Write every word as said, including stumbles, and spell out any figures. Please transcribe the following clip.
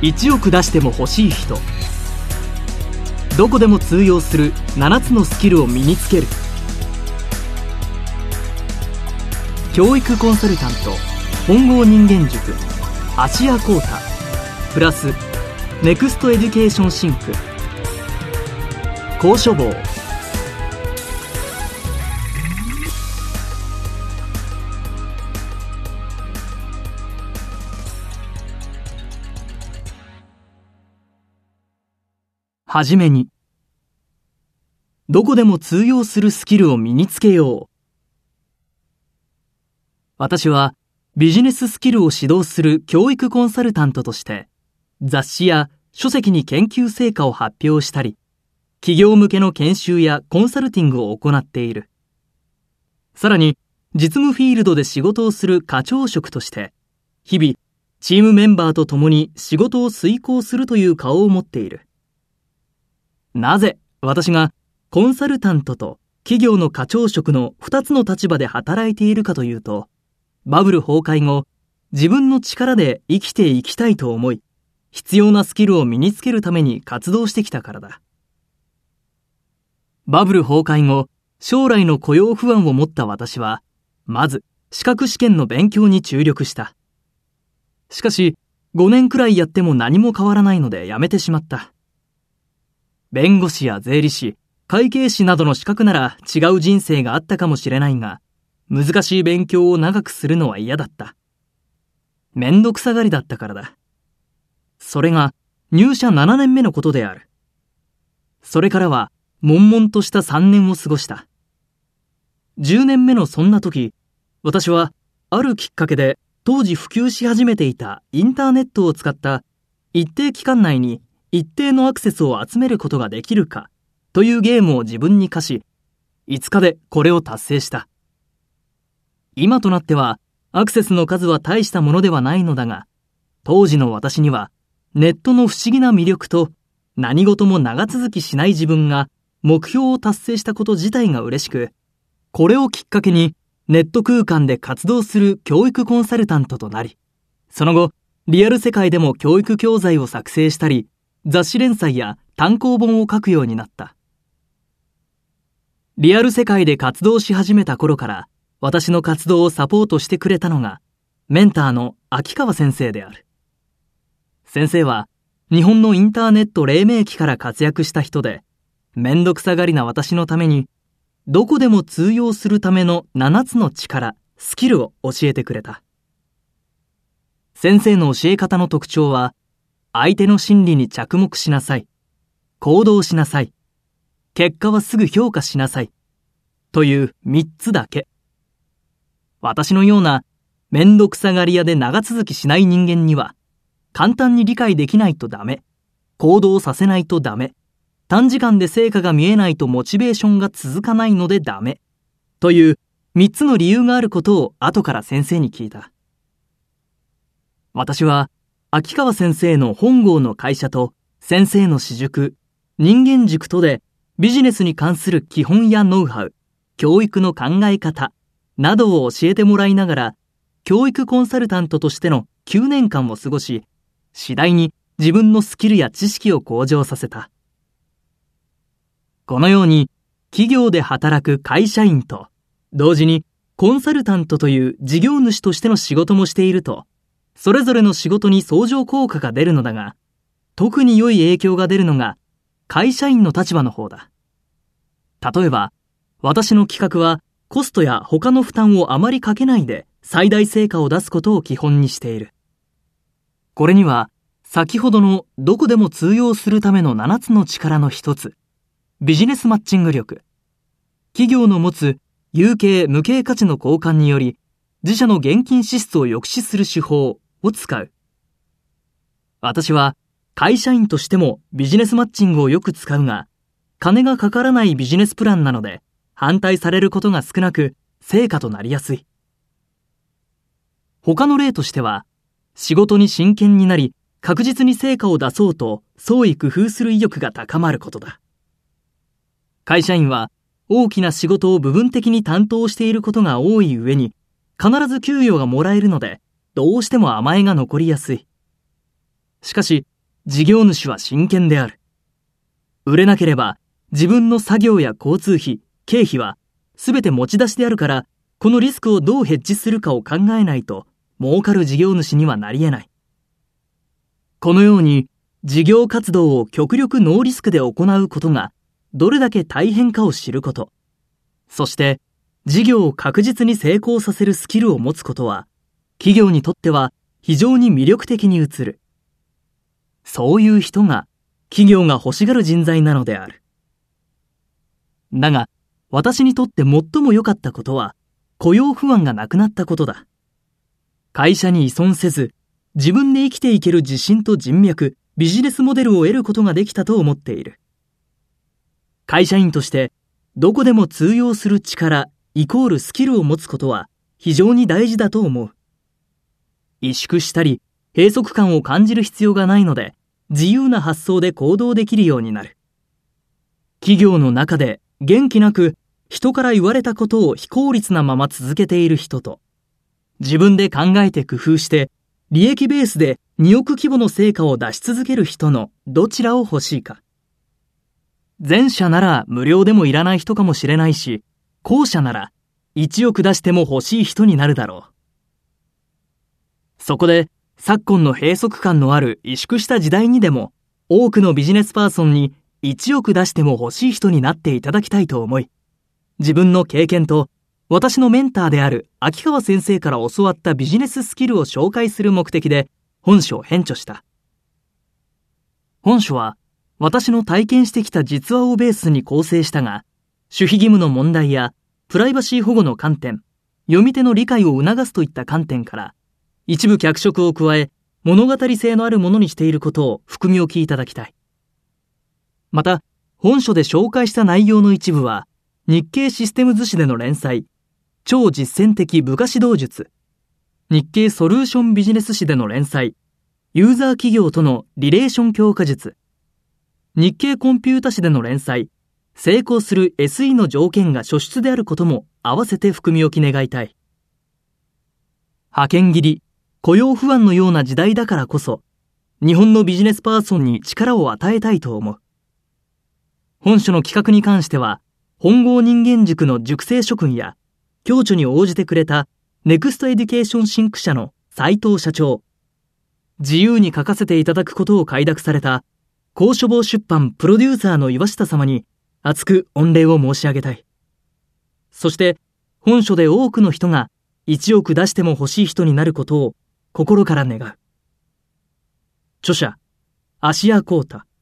いちおく出しても欲しい人。どこでも通用するななつのスキルを身につける。教育コンサルタント本郷人間塾芦屋浩太プラスネクストエデュケーションシンク高書房。はじめに、どこでも通用するスキルを身につけよう。私はビジネススキルを指導する教育コンサルタントとして雑誌や書籍に研究成果を発表したり、企業向けの研修やコンサルティングを行っている。さらに実務フィールドで仕事をする課長職として日々チームメンバーと共に仕事を遂行するという顔を持っている。なぜ私がコンサルタントと企業の課長職のふたつの立場で働いているかというと、バブル崩壊後、自分の力で生きていきたいと思い、必要なスキルを身につけるために活動してきたからだ。バブル崩壊後、将来の雇用不安を持った私は、まず資格試験の勉強に注力した。しかし、ごねんくらいやっても何も変わらないのでやめてしまった。弁護士や税理士、会計士などの資格なら違う人生があったかもしれないが、難しい勉強を長くするのは嫌だった。めんどくさがりだったからだ。それが入社ななねんめのことである。それからは悶々としたさんねんを過ごした。じゅうねんめのそんな時、私はあるきっかけで当時普及し始めていたインターネットを使った一定期間内に一定のアクセスを集めることができるかというゲームを自分に課し、いつかでこれを達成した。今となってはアクセスの数は大したものではないのだが、当時の私にはネットの不思議な魅力と何事も長続きしない自分が目標を達成したこと自体が嬉しく、これをきっかけにネット空間で活動する教育コンサルタントとなり、その後リアル世界でも教育教材を作成したり、雑誌連載や単行本を書くようになった。リアル世界で活動し始めた頃から私の活動をサポートしてくれたのがメンターの秋川先生である。先生は日本のインターネット黎明期から活躍した人で、めんどくさがりな私のためにどこでも通用するためのななつの力、スキルを教えてくれた。先生の教え方の特徴は、相手の心理に着目しなさい。行動しなさい。結果はすぐ評価しなさい。というみっつだけ。私のようなめんどくさがり屋で長続きしない人間には、簡単に理解できないとダメ。行動させないとダメ。短時間で成果が見えないとモチベーションが続かないのでダメ。というみっつの理由があることを後から先生に聞いた。私は、秋川先生の本郷の会社と先生の私塾、人間塾とでビジネスに関する基本やノウハウ、教育の考え方などを教えてもらいながら、教育コンサルタントとしてのきゅうねんかんを過ごし、次第に自分のスキルや知識を向上させた。このように企業で働く会社員と同時にコンサルタントという事業主としての仕事もしていると、それぞれの仕事に相乗効果が出るのだが、特に良い影響が出るのが会社員の立場の方だ。例えば、私の企画はコストや他の負担をあまりかけないで最大成果を出すことを基本にしている。これには先ほどのどこでも通用するためのななつの力の一つ、ビジネスマッチング力、企業の持つ有形無形価値の交換により自社の現金支出を抑止する手法を使う。私は会社員としてもビジネスマッチングをよく使うが、金がかからないビジネスプランなので反対されることが少なく成果となりやすい。他の例としては、仕事に真剣になり確実に成果を出そうと創意工夫する意欲が高まることだ。会社員は大きな仕事を部分的に担当していることが多い上に、必ず給与がもらえるのでどうしても甘えが残りやすい。しかし事業主は真剣である。売れなければ自分の作業や交通費、経費は全て持ち出しであるから、このリスクをどうヘッジするかを考えないと儲かる事業主にはなり得ない。このように事業活動を極力ノーリスクで行うことがどれだけ大変かを知ること、そして事業を確実に成功させるスキルを持つことは、企業にとっては非常に魅力的に映る。そういう人が企業が欲しがる人材なのである。だが、私にとって最も良かったことは、雇用不安がなくなったことだ。会社に依存せず、自分で生きていける自信と人脈、ビジネスモデルを得ることができたと思っている。会社員として、どこでも通用する力、イコールスキルを持つことは非常に大事だと思う。萎縮したり、閉塞感を感じる必要がないので、自由な発想で行動できるようになる。企業の中で元気なく人から言われたことを非効率なまま続けている人と、自分で考えて工夫して利益ベースでにおく規模の成果を出し続ける人のどちらを欲しいか。前者なら無料でもいらない人かもしれないし、後者ならいちおく出しても欲しい人になるだろう。そこで昨今の閉塞感のある萎縮した時代にでも、多くのビジネスパーソンにいちおく出しても欲しい人になっていただきたいと思い、自分の経験と私のメンターである秋川先生から教わったビジネススキルを紹介する目的で本書を編著した。本書は私の体験してきた実話をベースに構成したが、守秘義務の問題やプライバシー保護の観点、読み手の理解を促すといった観点から、一部脚色を加え物語性のあるものにしていることを含みおきいただきたい。また、本書で紹介した内容の一部は、日経システムズ誌での連載、超実践的部下指導術、日経ソリューションビジネス誌での連載、ユーザー企業とのリレーション強化術、日経コンピュータ誌での連載、成功する エスイー の条件が初出であることも合わせて含みおき願いたい。派遣切り、雇用不安のような時代だからこそ、日本のビジネスパーソンに力を与えたいと思う。本書の企画に関しては、本郷人間塾の塾生諸君や、共著に応じてくれたネクストエデュケーションシンク社の斉藤社長、自由に書かせていただくことを快諾された、高書房出版プロデューサーの岩下様に厚く御礼を申し上げたい。そして、本書で多くの人がいちおく出しても欲しい人になることを心から願う。著者、芦屋浩太。